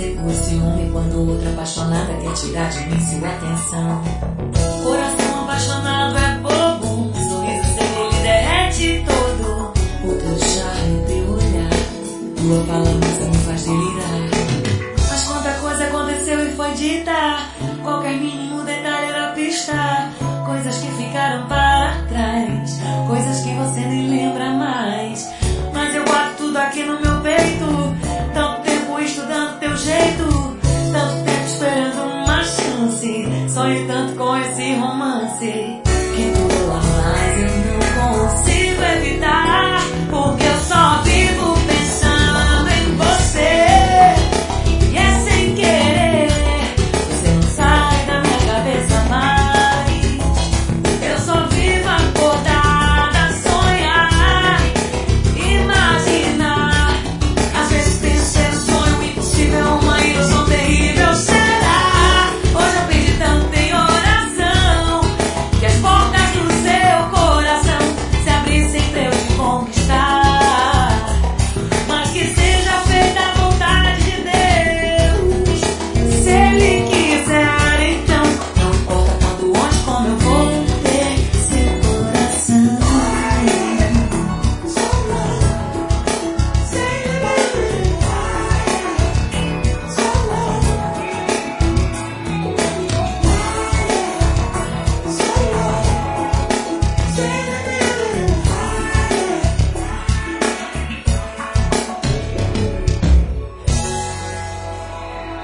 seco o ciúme quando outra apaixonada quer tirar de mim sua atenção. Coração apaixonado é bobo, um sorriso seu ele derrete todo. O teu charme, teu olhar, tua balança me faz delirar. Mas quanta coisa aconteceu e foi dita, qualquer mínimo detalhe era pista. Coisas que ficaram para trás, coisas que você nem lembra mais. Mas eu guardo tudo aqui no meu peito, tanto tempo estudando teu jeito, tanto tempo esperando uma chance, sonhei tanto com esse romance.